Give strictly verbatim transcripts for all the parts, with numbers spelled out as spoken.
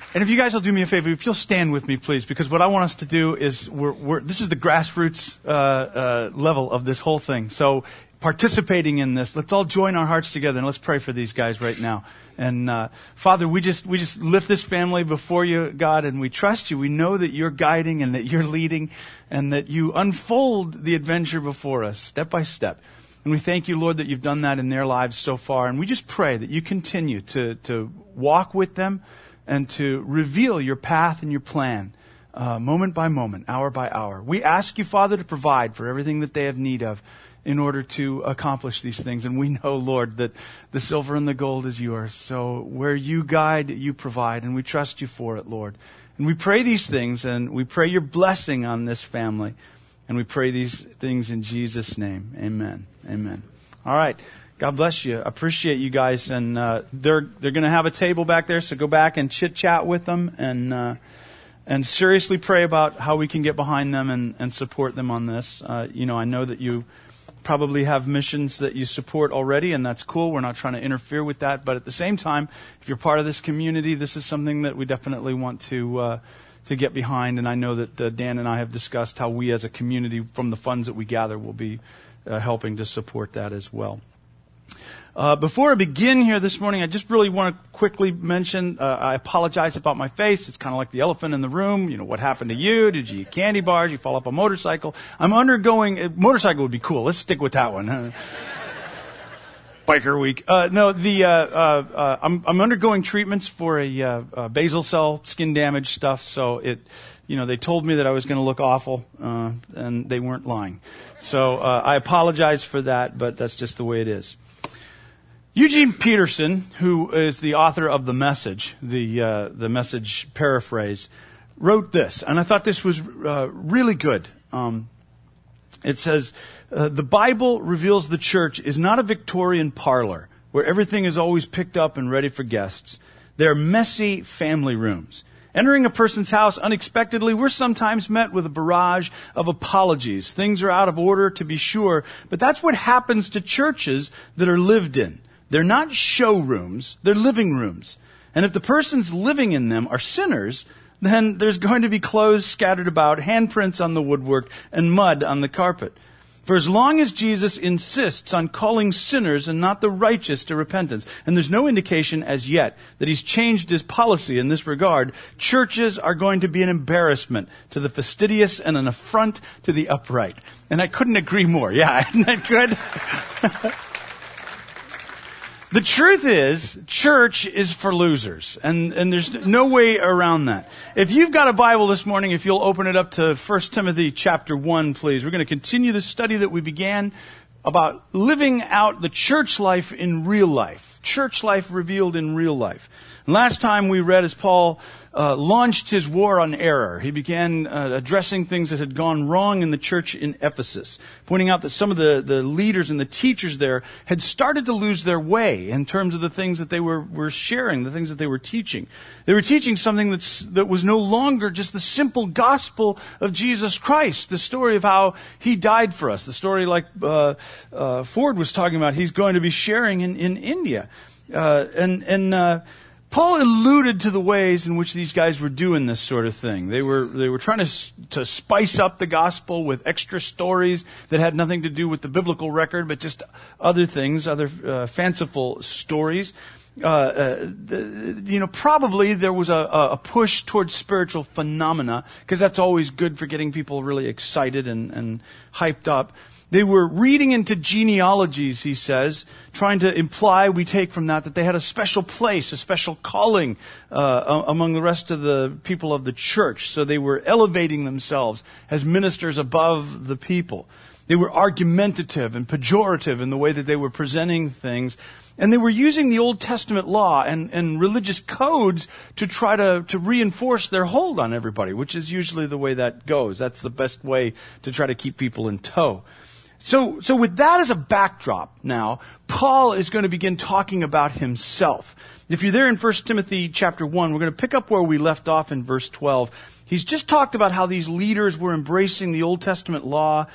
And if you guys will do me a favor, if you'll stand with me, please, because what I want us to do is, we're, we're this is the grassroots uh, uh, level of this whole thing. So participating in this, let's all join our hearts together and let's pray for these guys right now. And uh, Father, we just we just lift this family before you, God, and we trust you. We know that you're guiding and that you're leading and that you unfold the adventure before us, step by step. And we thank you, Lord, that you've done that in their lives so far. And we just pray that you continue to, to walk with them and to reveal your path and your plan uh, moment by moment, hour by hour. We ask you, Father, to provide for everything that they have need of in order to accomplish these things. And we know, Lord, that the silver and the gold is yours. So where you guide, you provide. And we trust you for it, Lord. And we pray these things, and we pray your blessing on this family. And we pray these things in Jesus' name. Amen. Amen. All right. God bless you. I appreciate you guys. And uh, they're they're going to have a table back there, so go back and chit-chat with them and uh, and seriously pray about how we can get behind them and, and support them on this. Uh, you know, I know that you probably have missions that you support already, and that's cool. We're not trying to interfere with that. But at the same time, if you're part of this community, this is something that we definitely want to uh, to get behind. And I know that uh, Dan and I have discussed how we as a community, from the funds that we gather, will be uh, helping to support that as well. Uh, before I begin here this morning, I just really want to quickly mention, uh, I apologize about my face. It's kind of like the elephant in the room. You know, what happened to you? Did you eat candy bars? You fall off a motorcycle? I'm undergoing, a motorcycle would be cool. Let's stick with that one. Biker week. Uh, no, the, uh, uh, uh, I'm, I'm undergoing treatments for a, uh, uh, basal cell skin damage stuff. So it, you know, they told me that I was going to look awful, uh, and they weren't lying. So, uh, I apologize for that, but that's just the way it is. Eugene Peterson, who is the author of The Message, the uh, the Message paraphrase, wrote this, and I thought this was uh, really good. Um, it says, uh, the Bible reveals the church is not a Victorian parlor where everything is always picked up and ready for guests. They're messy family rooms. Entering a person's house unexpectedly, we're sometimes met with a barrage of apologies. Things are out of order, to be sure, but that's what happens to churches that are lived in. They're not showrooms, they're living rooms. And if the persons living in them are sinners, then there's going to be clothes scattered about, handprints on the woodwork, and mud on the carpet. For as long as Jesus insists on calling sinners and not the righteous to repentance, and there's no indication as yet that he's changed his policy in this regard, churches are going to be an embarrassment to the fastidious and an affront to the upright. And I couldn't agree more. Yeah, isn't that good? The truth is, church is for losers, and, and there's no way around that. If you've got a Bible this morning, if you'll open it up to First Timothy chapter one, please. We're going to continue the study that we began about living out the church life in real life. Church life revealed in real life. And last time we read as Paul uh, launched his war on error. He began uh, addressing things that had gone wrong in the church in Ephesus, pointing out that some of the, the leaders and the teachers there had started to lose their way in terms of the things that they were, were sharing, the things that they were teaching. They were teaching something that's, that was no longer just the simple gospel of Jesus Christ, the story of how he died for us, the story like uh, uh, Ford was talking about he's going to be sharing in, in India. Uh, and and uh, Paul alluded to the ways in which these guys were doing this sort of thing. They were they were trying to to spice up the gospel with extra stories that had nothing to do with the biblical record, but just other things, other uh, fanciful stories. Uh, uh, the, you know, probably there was a, a push towards spiritual phenomena, because that's always good for getting people really excited and, and hyped up. They were reading into genealogies, he says, trying to imply, we take from that, that they had a special place, a special calling uh, among the rest of the people of the church. So they were elevating themselves as ministers above the people. They were argumentative and pejorative in the way that they were presenting things. And they were using the Old Testament law and, and religious codes to try to, to reinforce their hold on everybody, which is usually the way that goes. That's the best way to try to keep people in tow. So, so with that as a backdrop now, Paul is going to begin talking about himself. If you're there in First Timothy chapter one, we're going to pick up where we left off in verse twelve. He's just talked about how these leaders were embracing the Old Testament law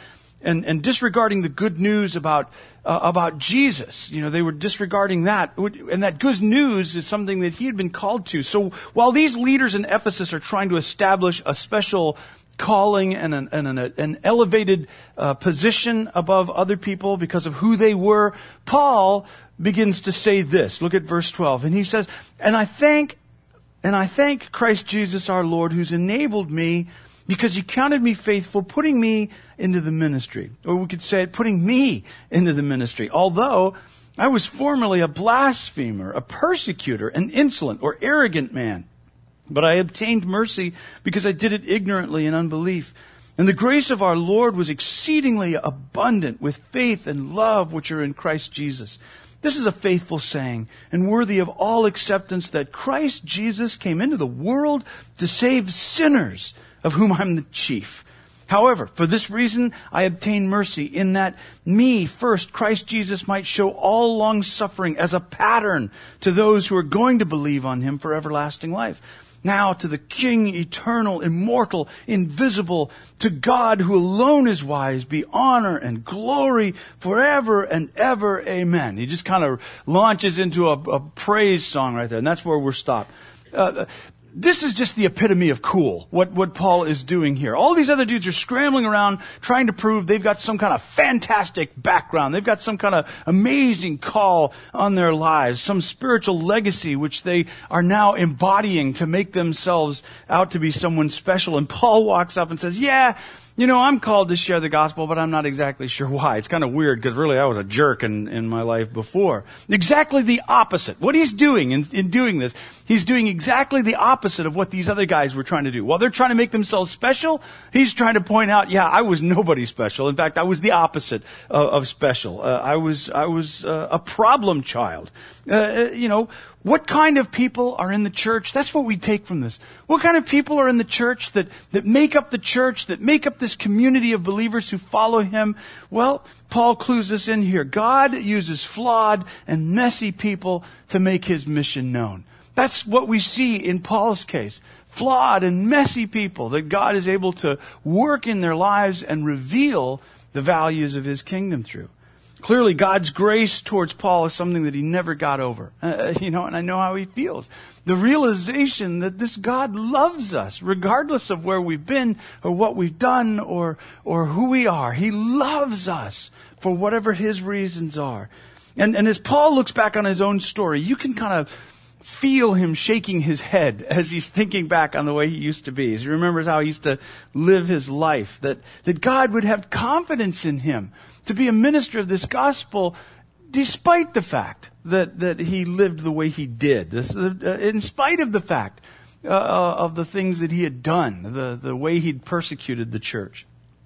and, and disregarding the good news about uh, about Jesus. You know, they were disregarding that. And that good news is something that he had been called to. So while these leaders in Ephesus are trying to establish a special calling and an, and an, an elevated uh, position above other people because of who they were, Paul begins to say this. Look at verse twelve. And he says, And I thank And I thank Christ Jesus our Lord, who's enabled me because he counted me faithful, putting me into the ministry. Or we could say it, putting me into the ministry. Although I was formerly a blasphemer, a persecutor, an insolent or arrogant man. But I obtained mercy because I did it ignorantly in unbelief. And the grace of our Lord was exceedingly abundant with faith and love which are in Christ Jesus. This is a faithful saying and worthy of all acceptance that Christ Jesus came into the world to save sinners, of whom I'm the chief. However, for this reason I obtained mercy, in that me first Christ Jesus might show all long suffering as a pattern to those who are going to believe on him for everlasting life. Now to the King, eternal, immortal, invisible, to God who alone is wise, be honor and glory forever and ever. Amen. He just kind of launches into a, a praise song right there, and that's where we're stopped. Uh, This is just the epitome of cool, what, what Paul is doing here. All these other dudes are scrambling around trying to prove they've got some kind of fantastic background. They've got some kind of amazing call on their lives, some spiritual legacy which they are now embodying to make themselves out to be someone special. And Paul walks up and says, yeah, you know, I'm called to share the gospel, but I'm not exactly sure why. It's kind of weird because really I was a jerk in, in my life before. Exactly the opposite. What he's doing in, in doing this, he's doing exactly the opposite of what these other guys were trying to do. While they're trying to make themselves special, he's trying to point out, yeah, I was nobody special. In fact, I was the opposite of, of special. Uh, I was, I was uh, a problem child. Uh, you know, what kind of people are in the church? That's what we take from this. What kind of people are in the church that, that make up the church, that make up this community of believers who follow him? Well, Paul clues us in here. God uses flawed and messy people to make his mission known. That's what we see in Paul's case. Flawed and messy people that God is able to work in their lives and reveal the values of his kingdom through. Clearly, God's grace towards Paul is something that he never got over. Uh, you know, and I know how he feels. The realization that this God loves us, regardless of where we've been or what we've done or or who we are. He loves us for whatever his reasons are. And, and as Paul looks back on his own story, you can kind of feel him shaking his head as he's thinking back on the way he used to be. As he remembers how he used to live his life, that, that God would have confidence in him to be a minister of this gospel, despite the fact that, that he lived the way he did. This, uh, in spite of the fact uh, of the things that he had done, the, the way he'd persecuted the church.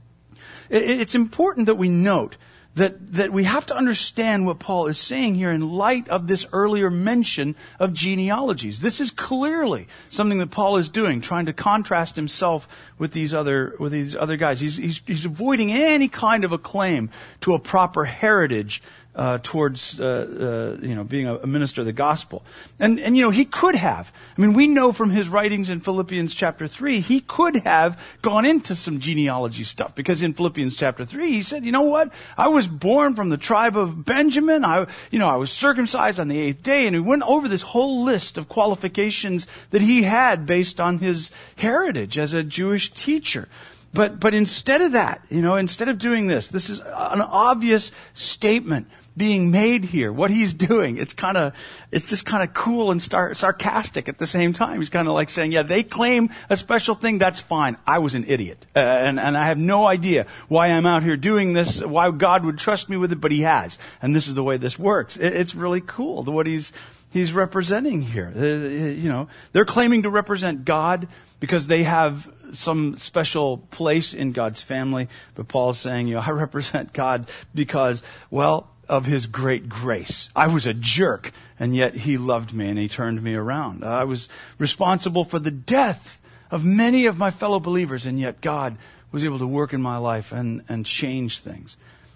It, it's important that we note that, that we have to understand what Paul is saying here in light of this earlier mention of genealogies. This is clearly something that Paul is doing, trying to contrast himself with these other, with these other guys. He's, he's, he's avoiding any kind of a claim to a proper heritage Uh, towards, uh, uh, you know, being a, a minister of the gospel. And, and, you know, he could have. I mean, we know from his writings in Philippians chapter three, he could have gone into some genealogy stuff. Because in Philippians chapter three, he said, you know what? I was born from the tribe of Benjamin. I, you know, I was circumcised on the eighth day. And he went over this whole list of qualifications that he had based on his heritage as a Jewish teacher. But, but instead of that, you know, instead of doing this, this is an obvious statement being made here. What he's doing, it's kind of, it's just kind of cool and star- sarcastic at the same time. He's kind of like saying, yeah, they claim a special thing. That's fine. I was an idiot. Uh, and, and I have no idea why I'm out here doing this, why God would trust me with it, but he has. And this is the way this works. It, it's really cool what he's, he's representing here. Uh, you know, they're claiming to represent God because they have some special place in God's family. But Paul's saying, you know, I represent God because, well, of his great grace. I was a jerk, and yet he loved me and he turned me around. I was responsible for the death of many of my fellow believers, and yet God was able to work in my life and, and change things.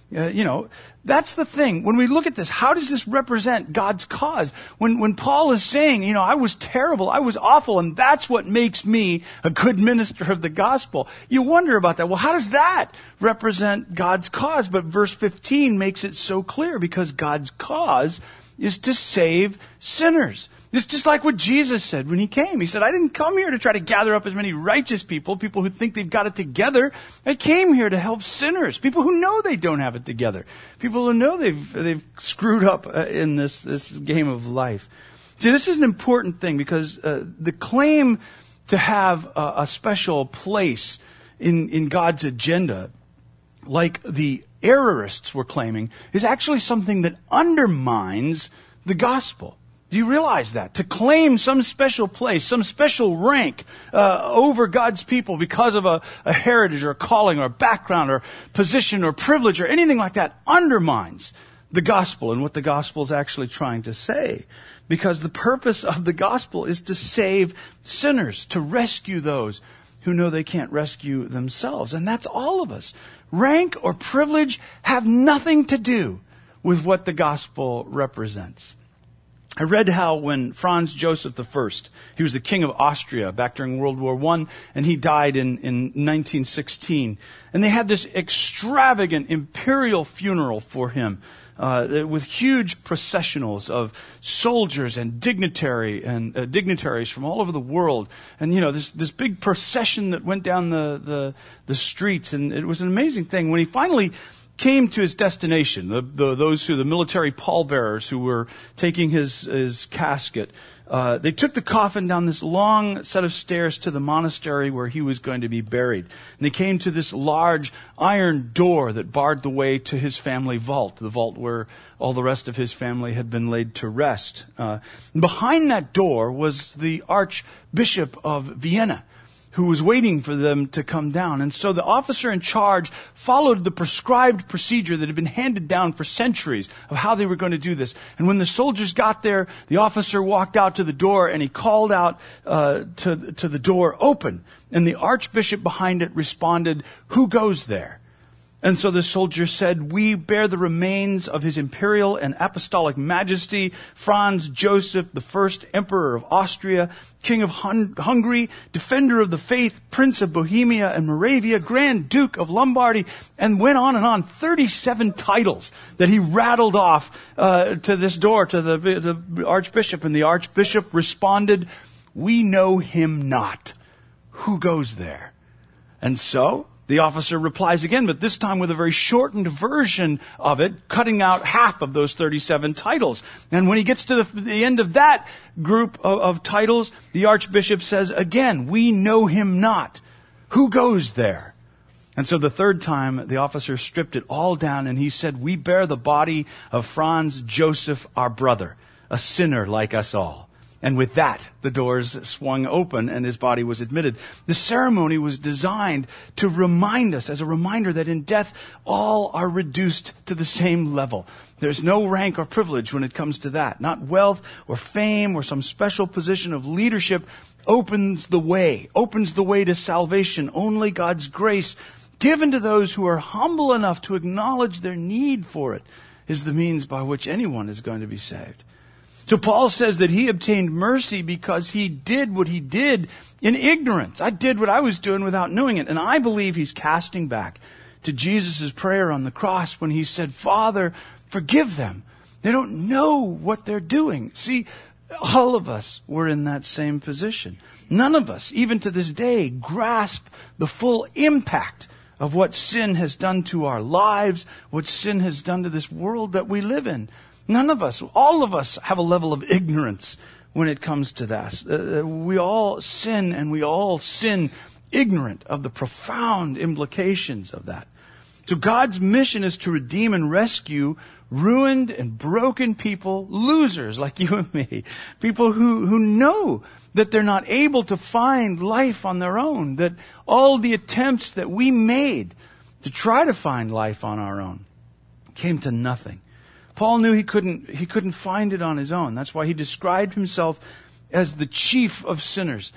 Uh, you know, that's the thing. When we look at this, how does this represent God's cause? When, when Paul is saying, you know, I was terrible, I was awful, and that's what makes me a good minister of the gospel. You wonder about that. Well, how does that represent God's cause? But verse fifteen makes it so clear, because God's cause is to save sinners. It's just like what Jesus said when he came. He said, I didn't come here to try to gather up as many righteous people, people who think they've got it together. I came here to help sinners, people who know they don't have it together, people who know they've they've screwed up uh, in this, this game of life. See, this is an important thing, because uh, the claim to have a, a special place in, in God's agenda, like the errorists were claiming, is actually something that undermines the gospel. Do you realize that? To claim some special place, some special rank uh, over God's people because of a, a heritage or a calling or a background or position or privilege or anything like that undermines the gospel and what the gospel is actually trying to say. Because the purpose of the gospel is to save sinners, to rescue those who know they can't rescue themselves. And that's all of us. Rank or privilege have nothing to do with what the gospel represents. I read how when Franz Joseph the First, he was the king of Austria back during World War One, and he died in, in nineteen sixteen. And they had this extravagant imperial funeral for him, uh, with huge processionals of soldiers and dignitary and uh, dignitaries from all over the world. And, you know, this, this big procession that went down the, the, the streets. And it was an amazing thing. When he finally came to his destination, the, the, those who, the military pallbearers who were taking his, his casket, uh, they took the coffin down this long set of stairs to the monastery where he was going to be buried. And they came to this large iron door that barred the way to his family vault, the vault where all the rest of his family had been laid to rest. Uh, behind that door was the Archbishop of Vienna, who was waiting for them to come down. And so the officer in charge followed the prescribed procedure that had been handed down for centuries of how they were going to do this. And when the soldiers got there, the officer walked out to the door and he called out uh, to, to the door, "Open." And the archbishop behind it responded, "Who goes there?" And so the soldier said, "We bear the remains of His Imperial and Apostolic Majesty, Franz Joseph the First, Emperor of Austria, King of Hun- Hungary, Defender of the Faith, Prince of Bohemia and Moravia, Grand Duke of Lombardy," and went on and on. thirty-seven titles that he rattled off uh, to this door, to the, the archbishop. And the archbishop responded, "We know him not. Who goes there?" And so the officer replies again, but this time with a very shortened version of it, cutting out half of those thirty-seven titles. And when he gets to the, the end of that group of, of titles, the archbishop says again, "We know him not. Who goes there?" And so the third time, the officer stripped it all down and he said, "We bear the body of Franz Joseph, our brother, a sinner like us all." And with that, the doors swung open and his body was admitted. The ceremony was designed to remind us, as a reminder that in death, all are reduced to the same level. There's no rank or privilege when it comes to that. Not wealth or fame or some special position of leadership opens the way, opens the way to salvation. Only God's grace, given to those who are humble enough to acknowledge their need for it, is the means by which anyone is going to be saved. So Paul says that he obtained mercy because he did what he did in ignorance. I did what I was doing without knowing it. And I believe he's casting back to Jesus' prayer on the cross when he said, "Father, forgive them. They don't know what they're doing." See, all of us were in that same position. None of us, even to this day, grasp the full impact of what sin has done to our lives, what sin has done to this world that we live in. None of us, all of us have a level of ignorance when it comes to that. Uh, we all sin, and we all sin ignorant of the profound implications of that. So God's mission is to redeem and rescue ruined and broken people, losers like you and me, people who, who know that they're not able to find life on their own, that all the attempts that we made to try to find life on our own came to nothing. Paul knew he couldn't, he couldn't find it on his own. That's why he described himself as the chief of sinners.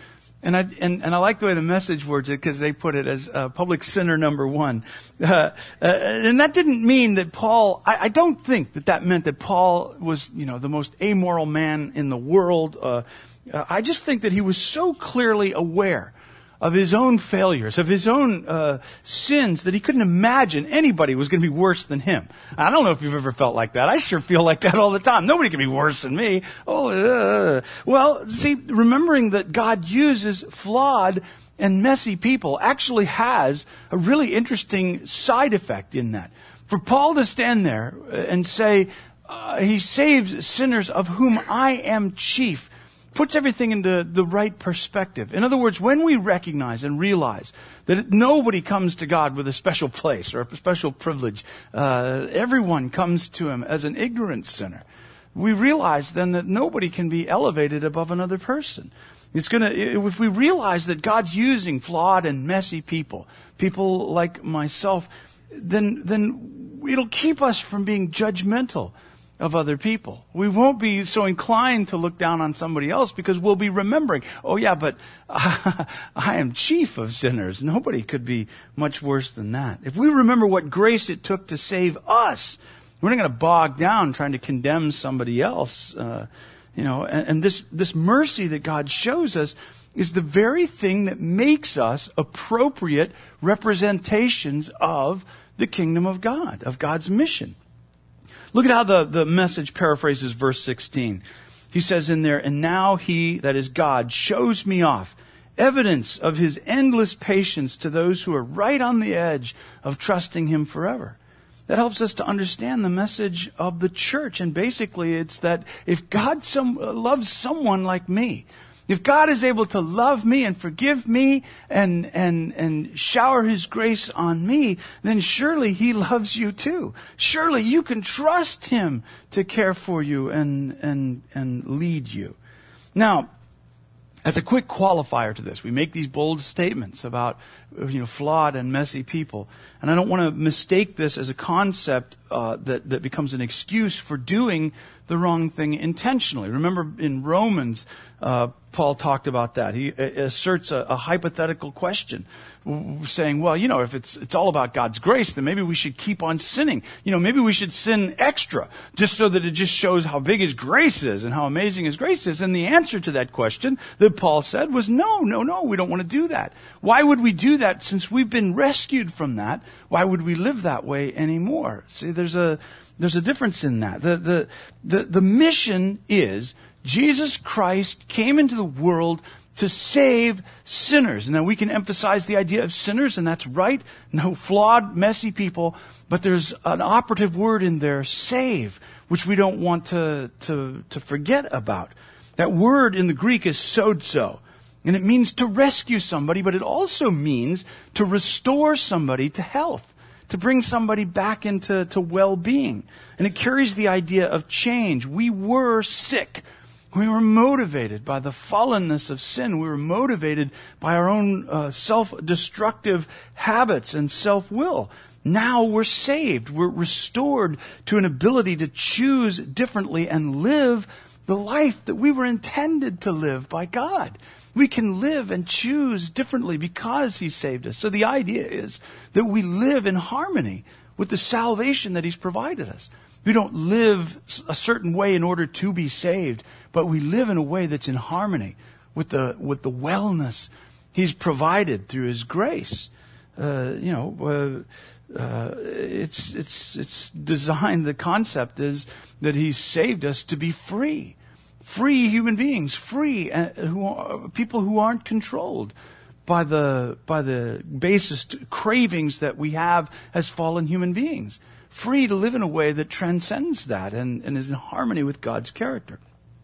And I, and, and I like the way the Message words it because they put it as uh, public sinner number one. Uh, uh, and that didn't mean that Paul, I, I don't think that that meant that Paul was, you know, the most amoral man in the world. Uh, uh, I just think that he was so clearly aware of his own failures, of his own uh, sins, that he couldn't imagine anybody was going to be worse than him. I don't know if you've ever felt like that. I sure feel like that all the time. Nobody can be worse than me. Oh, uh. Well, see, remembering that God uses flawed and messy people actually has a really interesting side effect in that. For Paul to stand there and say, uh, he saves sinners of whom I am chief, puts everything into the right perspective. In other words, when we recognize and realize that nobody comes to God with a special place or a special privilege, uh, everyone comes to Him as an ignorant sinner, we realize then that nobody can be elevated above another person. It's gonna, if we realize that God's using flawed and messy people, people like myself, then, then it'll keep us from being judgmental of other people. We won't be so inclined to look down on somebody else because we'll be remembering, oh yeah, but uh, I am chief of sinners. Nobody could be much worse than that. If we remember what grace it took to save us, we're not going to bog down trying to condemn somebody else. Uh, you know, and, and this, this mercy that God shows us is the very thing that makes us appropriate representations of the kingdom of God, of God's mission. Look at how the, the Message paraphrases verse sixteen. He says in there, and now He, that is God, shows me off evidence of His endless patience to those who are right on the edge of trusting Him forever. That helps us to understand the message of the church. And basically it's that if God some, loves someone like me, if God is able to love me and forgive me and, and, and shower His grace on me, then surely He loves you too. Surely you can trust Him to care for you and, and, and lead you. Now, as a quick qualifier to this, we make these bold statements about, you know, flawed and messy people. And I don't want to mistake this as a concept uh, that, that becomes an excuse for doing the wrong thing intentionally. Remember in Romans, uh, Paul talked about that. He asserts a, a hypothetical question, saying, well, you know, if it's it's all about God's grace, then maybe we should keep on sinning. You know, maybe we should sin extra, just so that it just shows how big His grace is and how amazing His grace is. And the answer to that question that Paul said was, no, no, no, we don't want to do that. Why would we do that since we've been rescued from that? Why would we live that way anymore? See, there's a there's a difference in that. The the the, the mission is Jesus Christ came into the world to save sinners. And then we can emphasize the idea of sinners, and that's right. No flawed, messy people. But there's an operative word in there, save, which we don't want to, to, to forget about. That word in the Greek is sozo. And it means to rescue somebody, but it also means to restore somebody to health, to bring somebody back into to well-being. And it carries the idea of change. We were sick. We were motivated by the fallenness of sin. We were motivated by our own uh, self-destructive habits and self-will. Now we're saved. We're restored to an ability to choose differently and live the life that we were intended to live by God. We can live and choose differently because He saved us. So the idea is that we live in harmony with the salvation that He's provided us. We don't live a certain way in order to be saved, but we live in a way that's in harmony with the with the wellness He's provided through His grace. Uh, you know, uh, uh, it's it's it's designed. The concept is that He's saved us to be free, free human beings, free uh, who are, people who aren't controlled by the by the basest cravings that we have as fallen human beings. Free to live in a way that transcends that and, and is in harmony with God's character.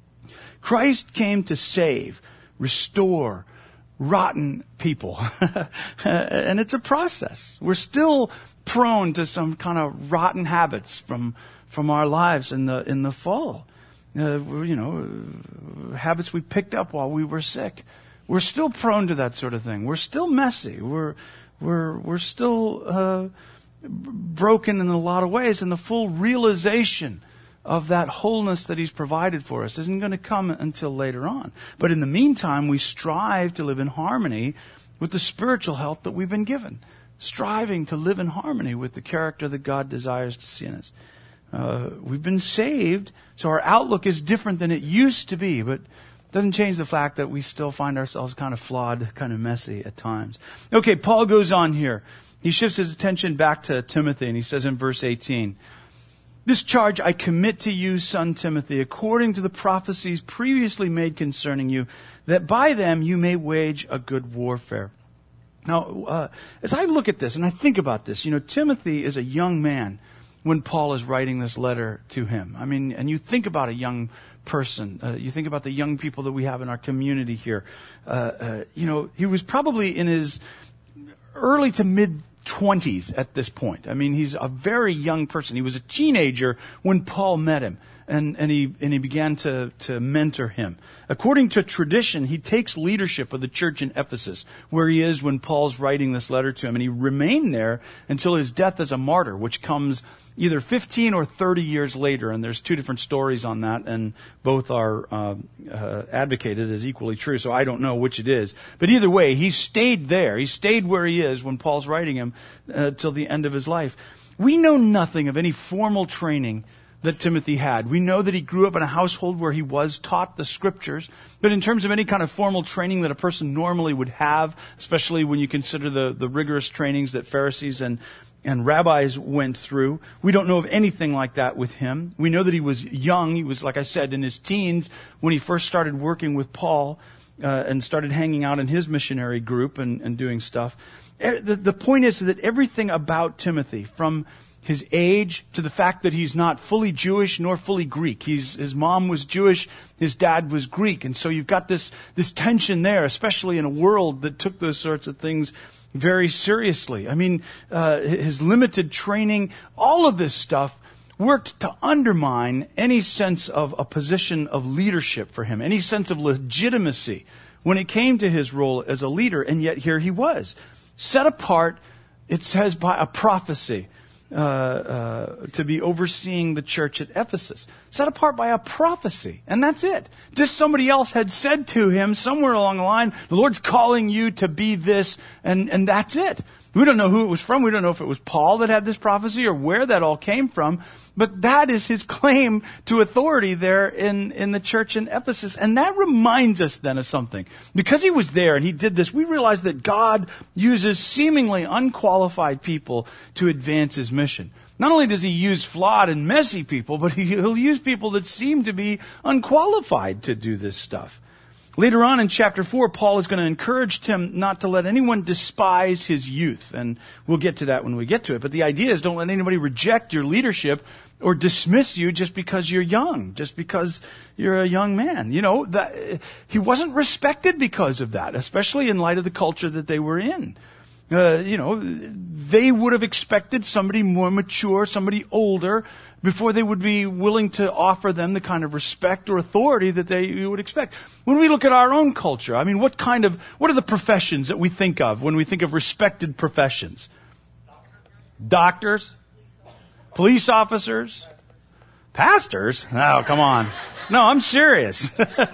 Christ came to save, restore rotten people. And it's a process. We're still prone to some kind of rotten habits from from our lives in the in the fall. Uh, you know, habits we picked up while we were sick. We're still prone to that sort of thing. We're still messy. We're we're we're still uh broken in a lot of ways, and the full realization of that wholeness that he's provided for us isn't going to come until later on. But in the meantime, we strive to live in harmony with the spiritual health that we've been given. Striving to live in harmony with the character that God desires to see in us. Uh, we've been saved, so our outlook is different than it used to be, but it doesn't change the fact that we still find ourselves kind of flawed, kind of messy at times. Okay, Paul goes on here. He shifts his attention back to Timothy, and he says in verse eighteen, "This charge I commit to you, son Timothy, according to the prophecies previously made concerning you, that by them you may wage a good warfare." Now, uh, as I look at this and I think about this, you know, Timothy is a young man when Paul is writing this letter to him. I mean, and you think about a young person. Uh, you think about the young people that we have in our community here. Uh, uh, you know, he was probably in his early to mid twenties at this point. I mean, he's a very young person. He was a teenager when Paul met him. And, and he and he began to, to mentor him. According to tradition, he takes leadership of the church in Ephesus, where he is when Paul's writing this letter to him. And he remained there until his death as a martyr, which comes either fifteen or thirty years later. And there's two different stories on that, and both are uh, uh, advocated as equally true. So I don't know which it is. But either way, he stayed there. He stayed where he is when Paul's writing him uh, till the end of his life. We know nothing of any formal training that Timothy had. We know that he grew up in a household where he was taught the scriptures, but in terms of any kind of formal training that a person normally would have, especially when you consider the, the rigorous trainings that Pharisees and, and rabbis went through, we don't know of anything like that with him. We know that he was young. He was, like I said, in his teens when he first started working with Paul uh, and started hanging out in his missionary group and, and doing stuff. The, the point is that everything about Timothy, from his age to the fact that he's not fully Jewish nor fully Greek. He's, his mom was Jewish, his dad was Greek. And so you've got this, this tension there, especially in a world that took those sorts of things very seriously. I mean, uh, his limited training, all of this stuff worked to undermine any sense of a position of leadership for him, any sense of legitimacy when it came to his role as a leader. And yet here he was, set apart, it says, by a prophecy. Uh, uh, to be overseeing the church at Ephesus. Set apart by a prophecy. And that's it. Just somebody else had said to him somewhere along the line, the Lord's calling you to be this, and, and that's it. We don't know who it was from. We don't know if it was Paul that had this prophecy or where that all came from. But that is his claim to authority there in, in the church in Ephesus. And that reminds us then of something. Because he was there and he did this, we realize that God uses seemingly unqualified people to advance his mission. Not only does he use flawed and messy people, but he, he'll use people that seem to be unqualified to do this stuff. Later on in chapter four, Paul is going to encourage Tim not to let anyone despise his youth. And we'll get to that when we get to it. But the idea is don't let anybody reject your leadership or dismiss you just because you're young, just because you're a young man. You know, that, he wasn't respected because of that, especially in light of the culture that they were in. Uh, you know, they would have expected somebody more mature, somebody older, before they would be willing to offer them the kind of respect or authority that they you would expect. When we look at our own culture, I mean, what kind of, what are the professions that we think of when we think of respected professions? Doctors? Police officers? Pastors? Oh, come on. No, I'm serious.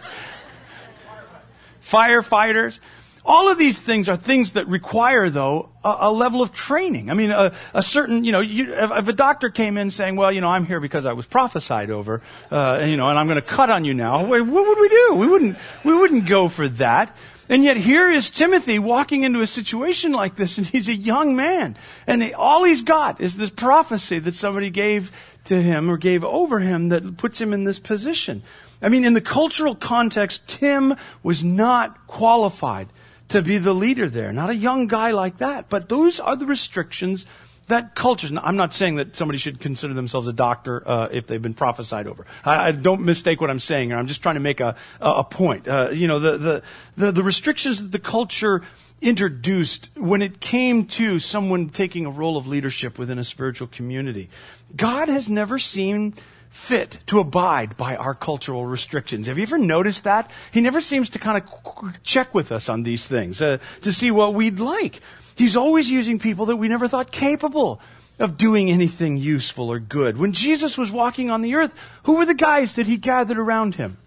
Firefighters? All of these things are things that require, though, a, a level of training. I mean, a, a certain, you know, you, if, if a doctor came in saying, well, you know, I'm here because I was prophesied over, uh, and, you know, and I'm going to cut on you now, what would we do? We wouldn't, we wouldn't go for that. And yet here is Timothy walking into a situation like this, and he's a young man. And he, all he's got is this prophecy that somebody gave to him or gave over him that puts him in this position. I mean, in the cultural context, Tim was not qualified to be the leader there. Not a young guy like that. But those are the restrictions that cultures. Now, I'm not saying that somebody should consider themselves a doctor uh, if they've been prophesied over. I, I don't mistake what I'm saying. I'm just trying to make a, a point. Uh, you know, the, the, the, the restrictions that the culture introduced when it came to someone taking a role of leadership within a spiritual community. God has never seemed fit to abide by our cultural restrictions. Have you ever noticed that? He never seems to kind of check with us on these things uh, to see what we'd like. He's always using people that we never thought capable of doing anything useful or good. When Jesus was walking on the earth, who were the guys that he gathered around him?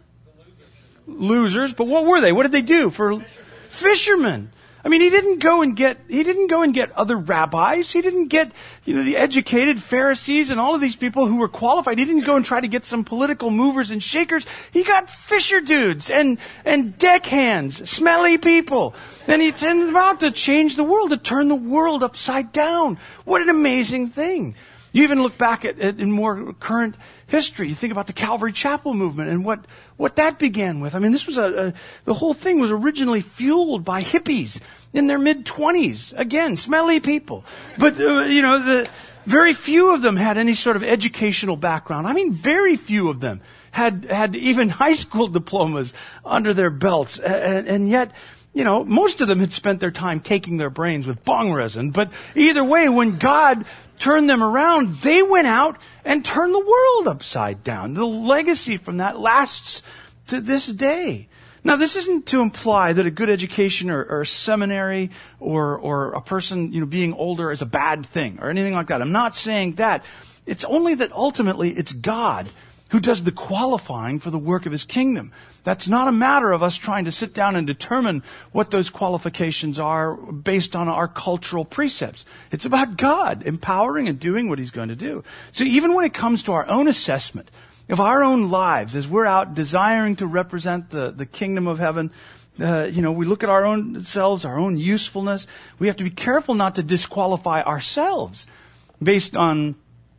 Losers. But what were they? What did they do for fishermen? I mean, he didn't go and get, he didn't go and get other rabbis. He didn't get, you know, the educated Pharisees and all of these people who were qualified. He didn't go and try to get some political movers and shakers. He got fisher dudes and, and deckhands, smelly people. And he's about to change the world, to turn the world upside down. What an amazing thing. You even look back at, at in more current history. You think about the Calvary Chapel movement and what, what that began with. I mean, this was a, a the whole thing was originally fueled by hippies in their mid-twenties. Again, smelly people. But, uh, you know, the very few of them had any sort of educational background. I mean, very few of them had, had even high school diplomas under their belts. And, and yet, you know, most of them had spent their time caking their brains with bong resin. But either way, when God turned them around, they went out and turned the world upside down. The legacy from that lasts to this day. Now, this isn't to imply that a good education or, or a seminary or, or a person, you know, being older is a bad thing or anything like that. I'm not saying that. It's only that ultimately it's God who does the qualifying for the work of his kingdom. That's not a matter of us trying to sit down and determine what those qualifications are based on our cultural precepts. It's about God empowering and doing what he's going to do. So even when it comes to our own assessment of our own lives, as we're out desiring to represent the, the kingdom of heaven, uh, you know, we look at our own selves, our own usefulness. We have to be careful not to disqualify ourselves based on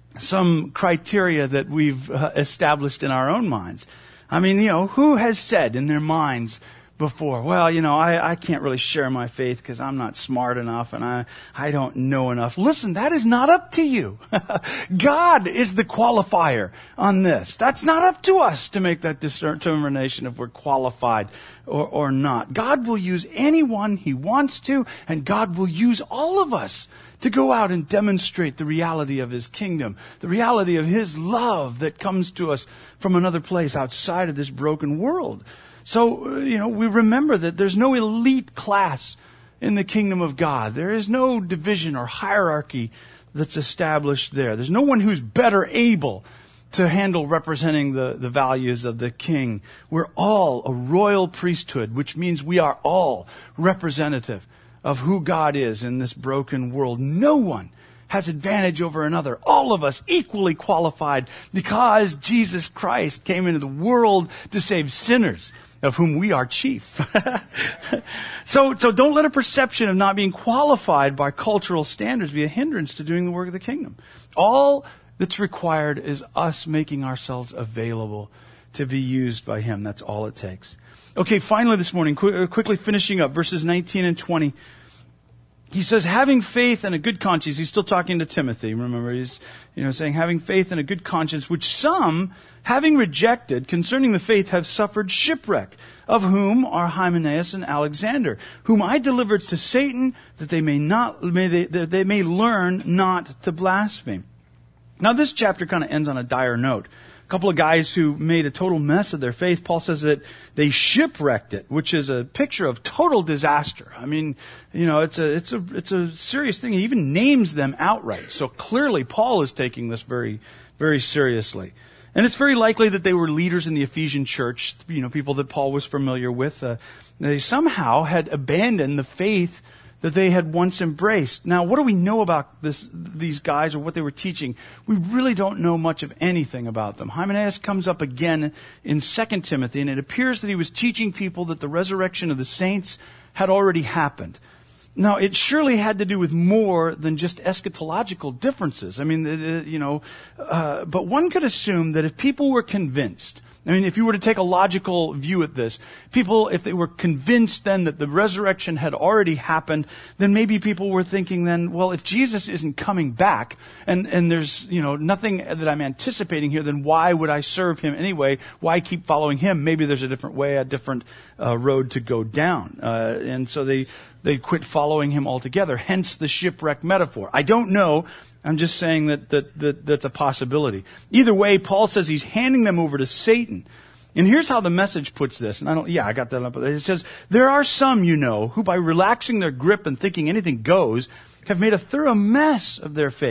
some criteria that we've uh, established in our own minds. I mean, you know, who has said in their minds before, well, you know, I, I can't really share my faith because I'm not smart enough and I, I don't know enough. Listen, that is not up to you. God is the qualifier on this. That's not up to us to make that determination if we're qualified or, or not. God will use anyone he wants to, and God will use all of us to go out and demonstrate the reality of his kingdom, the reality of his love that comes to us from another place outside of this broken world. So, you know, we remember that there's no elite class in the kingdom of God. There is no division or hierarchy that's established there. There's no one who's better able to handle representing the, the values of the king. We're all a royal priesthood, which means we are all representative of who God is in this broken world. No one has advantage over another. All of us equally qualified because Jesus Christ came into the world to save sinners, of whom we are chief. so, so don't let a perception of not being qualified by cultural standards be a hindrance to doing the work of the kingdom. All that's required is us making ourselves available to be used by him. That's all it takes. Okay, finally this morning, qu- quickly finishing up, verses nineteen and twenty. He says, having faith and a good conscience. He's still talking to Timothy. Remember, he's, you know, saying, having faith and a good conscience, which some, having rejected concerning the faith, have suffered shipwreck, of whom are Hymenaeus and Alexander, whom I delivered to Satan, that they may not, may they, that they may learn not to blaspheme. Now, this chapter kind of ends on a dire note. A couple of guys who made a total mess of their faith. Paul says that they shipwrecked it, which is a picture of total disaster. I mean, you know, it's a, it's a, it's a serious thing. He even names them outright. So clearly Paul is taking this very, very seriously. And it's very likely that they were leaders in the Ephesian church, you know, people that Paul was familiar with. Uh, they somehow had abandoned the faith that they had once embraced. Now, what do we know about this, these guys or what they were teaching? We really don't know much of anything about them. Hymenaeus comes up again in Second Timothy, and it appears that he was teaching people that the resurrection of the saints had already happened. Now, it surely had to do with more than just eschatological differences. I mean, you know, uh, but one could assume that if people were convinced, I mean, if you were to take a logical view at this, people, if they were convinced then that the resurrection had already happened, then maybe people were thinking then, well, if Jesus isn't coming back, and, and there's, you know, nothing that I'm anticipating here, then why would I serve him anyway? Why keep following him? Maybe there's a different way, a different uh, road to go down. Uh, and so they, they quit following him altogether, hence the shipwreck metaphor. I don't know. I'm just saying that, that, that that's a possibility. Either way, Paul says he's handing them over to Satan. And here's how the Message puts this. And I don't, yeah, I got that up. It says, there are some, you know, who by relaxing their grip and thinking anything goes, have made a thorough mess of their faith.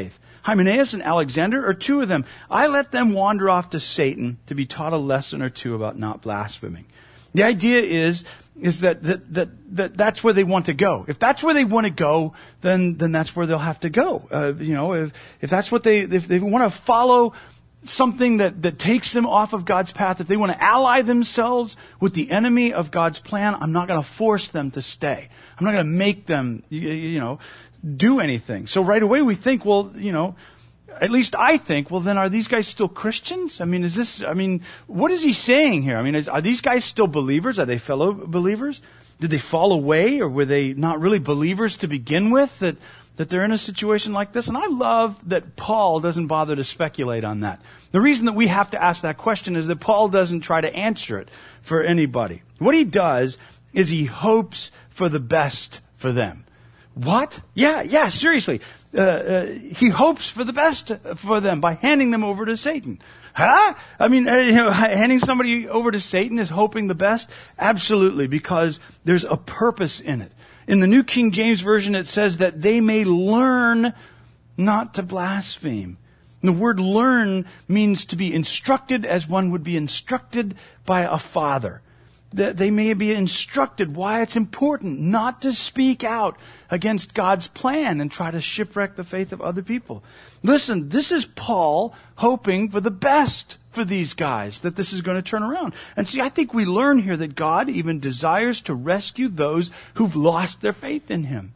Hymenaeus and Alexander are two of them. I let them wander off to Satan to be taught a lesson or two about not blaspheming. The idea is, is that, that, that, that that's where they want to go. If that's where they want to go, then, then that's where they'll have to go. Uh, you know, if, if that's what they, if they want to follow something that, that takes them off of God's path, if they want to ally themselves with the enemy of God's plan, I'm not going to force them to stay. I'm not going to make them, you, you know, do anything. So right away we think, well, you know, at least I think, well, then are these guys still Christians? I mean, is this, I mean, what is he saying here? I mean, is, are these guys still believers? Are they fellow believers? Did they fall away, or were they not really believers to begin with, that, that they're in a situation like this? And I love that Paul doesn't bother to speculate on that. The reason that we have to ask that question is that Paul doesn't try to answer it for anybody. What he does is he hopes for the best for them. What? Yeah, yeah, seriously. Uh, uh, he hopes for the best for them by handing them over to Satan. Huh? I mean, uh, you know, handing somebody over to Satan is hoping the best? Absolutely, because there's a purpose in it. In the New King James Version, it says that they may learn not to blaspheme. And the word learn means to be instructed as one would be instructed by a father. That they may be instructed why it's important not to speak out against God's plan and try to shipwreck the faith of other people. Listen, this is Paul hoping for the best for these guys, that this is going to turn around. And see, I think we learn here that God even desires to rescue those who've lost their faith in Him.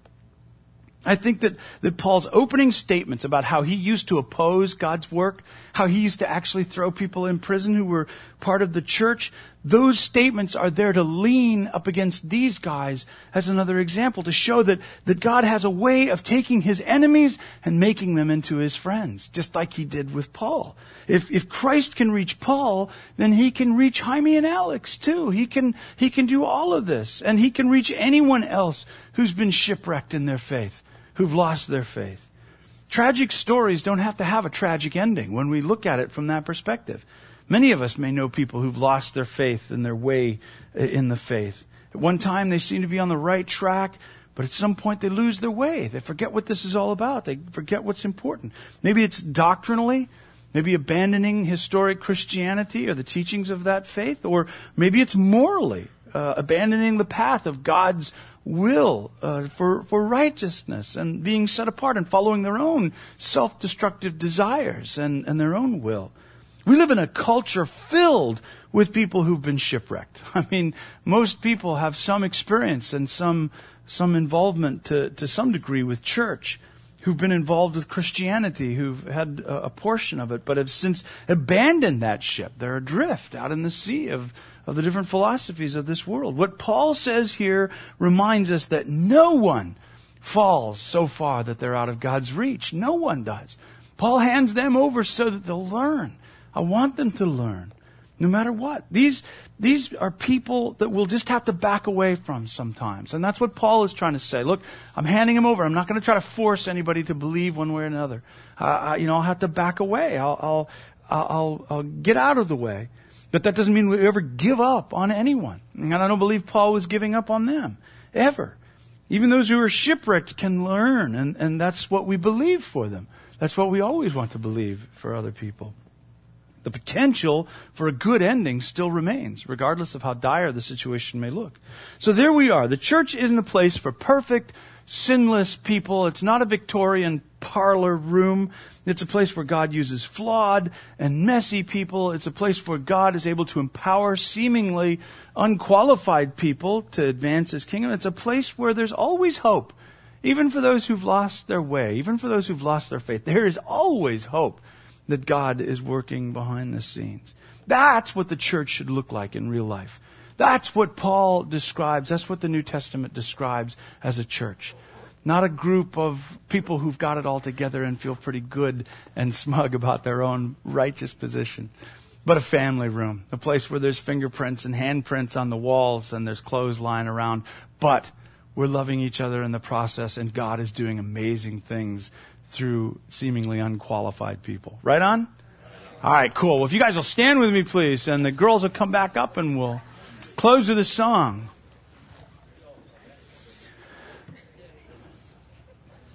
I think that, that Paul's opening statements about how he used to oppose God's work, how he used to actually throw people in prison who were part of the church, those statements are there to lean up against these guys as another example, to show that, that God has a way of taking His enemies and making them into His friends, just like He did with Paul. If, if Christ can reach Paul, then He can reach Jaime and Alex too. He can, he can do all of this, and He can reach anyone else who's been shipwrecked in their faith, who've lost their faith. Tragic stories don't have to have a tragic ending when we look at it from that perspective. Many of us may know people who've lost their faith and their way in the faith. At one time they seem to be on the right track, but at some point they lose their way. They forget what this is all about. They forget what's important. Maybe it's doctrinally, maybe abandoning historic Christianity or the teachings of that faith, or maybe it's morally, uh, abandoning the path of God's will uh, for for righteousness and being set apart and following their own self-destructive desires and, and their own will. We live in a culture filled with people who've been shipwrecked. I mean, most people have some experience and some some involvement to, to some degree with church, who've been involved with Christianity, who've had a, a portion of it, but have since abandoned that ship. They're adrift out in the sea of of the different philosophies of this world. What Paul says here reminds us that no one falls so far that they're out of God's reach. No one does. Paul hands them over so that they'll learn. I want them to learn, no matter what. These, these are people that we'll just have to back away from sometimes. And that's what Paul is trying to say. Look, I'm handing them over. I'm not going to try to force anybody to believe one way or another. Uh, I, you know, I'll have to back away. I'll, I'll, I'll, I'll get out of the way. But that doesn't mean we ever give up on anyone. And I don't believe Paul was giving up on them, ever. Even those who are shipwrecked can learn, and, and that's what we believe for them. That's what we always want to believe for other people. The potential for a good ending still remains, regardless of how dire the situation may look. So there we are. The church isn't a place for perfect, sinless people. It's not a Victorian parlor room. It's a place where God uses flawed and messy people. It's a place where God is able to empower seemingly unqualified people to advance His kingdom. It's a place where there's always hope, even for those who've lost their way, even for those who've lost their faith. There is always hope that God is working behind the scenes. That's what the church should look like in real life. That's what Paul describes. That's what the New Testament describes as a church. Not a group of people who've got it all together and feel pretty good and smug about their own righteous position, but a family room, a place where there's fingerprints and handprints on the walls and there's clothes lying around, but we're loving each other in the process, and God is doing amazing things through seemingly unqualified people. Right on? All right, cool. Well, if you guys will stand with me, please, and the girls will come back up and we'll close with a song.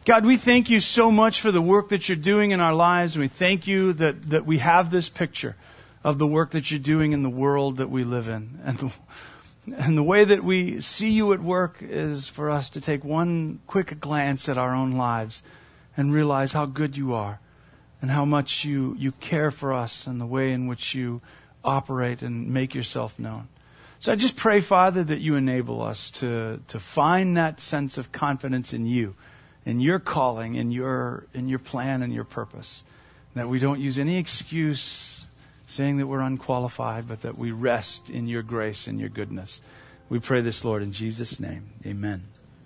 God, we thank you so much for the work that you're doing in our lives. And we thank you that, that we have this picture of the work that you're doing in the world that we live in. And the, and the way that we see you at work is for us to take one quick glance at our own lives and realize how good you are and how much you, you care for us and the way in which you operate and make yourself known. So I just pray, Father, that you enable us to, to find that sense of confidence in you, in your calling, in your, in your plan and your purpose. That we don't use any excuse saying that we're unqualified, but that we rest in your grace and your goodness. We pray this, Lord, in Jesus' name. Amen.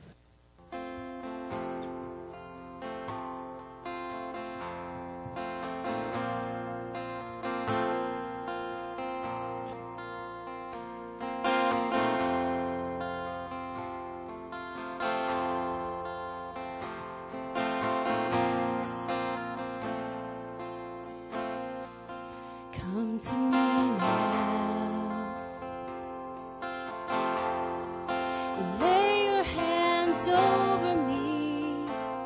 Come to me now, lay your hands over me.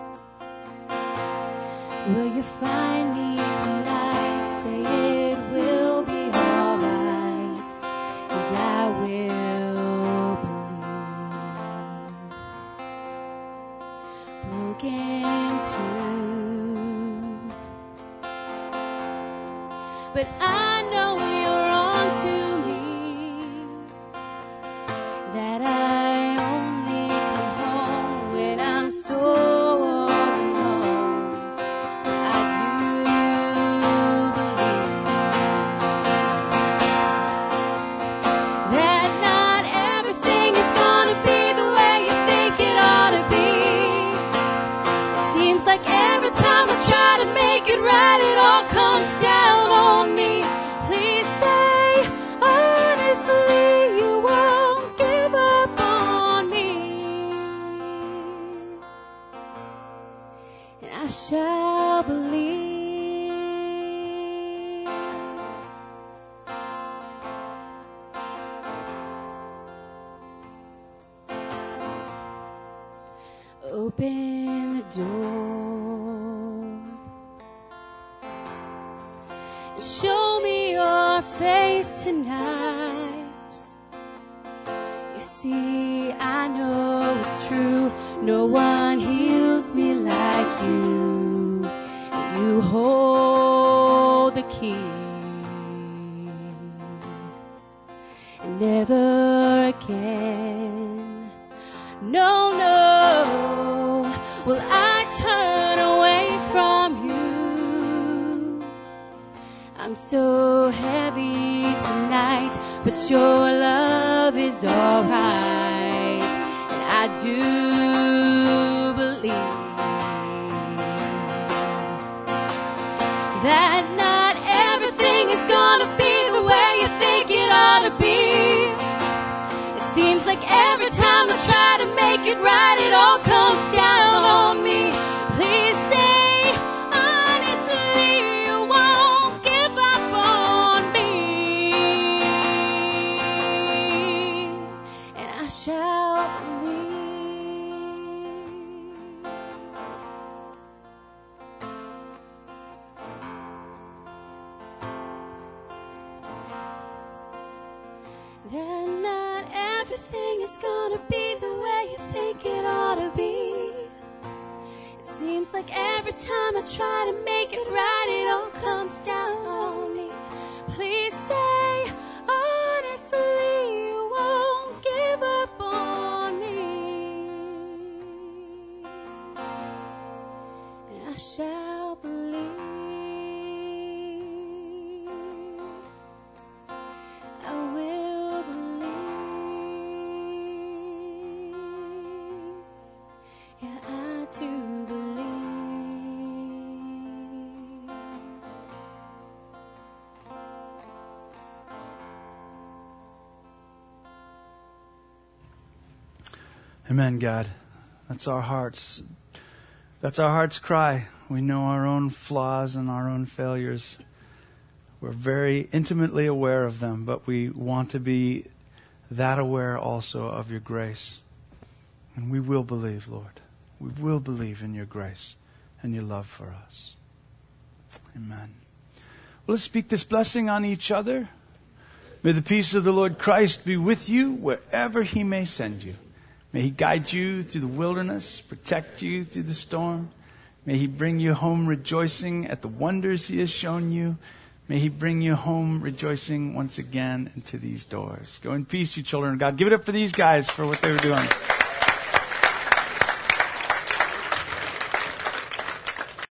Will you find me tonight? Say it will be alright, and I will believe. Broken too, but I know you're on to me, that I only come home when I'm so all alone. I do believe that not everything is gonna be the way you think it ought to be. It seems like every time I try to make it right, it all comes down on me. Please say honestly you won't give up on me, and I shall believe. Open the door, show me your face tonight. You see, I know it's true, no one heals me like you. You hold the key, and never again, no, no, will I turn away from you. I'm so heavy tonight, but your love is alright, and I do believe that not everything is gonna be the way you think it ought to be. It seems like every time I try to make it right, it all comes down on me. Please say honestly you won't give up on me, and I shall believe. That not everything is gonna be the way you think it ought to be. It seems like every time I try to make it right, it all comes down on me. Please say honestly you won't give up on me, and I shall believe. I will believe. Yeah, I do believe. Amen, God. That's our hearts. That's our heart's cry. We know our own flaws and our own failures. We're very intimately aware of them, but we want to be that aware also of your grace. And we will believe, Lord. We will believe in your grace and your love for us. Amen. Well, let's speak this blessing on each other. May the peace of the Lord Christ be with you wherever he may send you. May he guide you through the wilderness, protect you through the storm. May he bring you home rejoicing at the wonders he has shown you. May he bring you home rejoicing once again into these doors. Go in peace, you children of God. Give it up for these guys for what they were doing.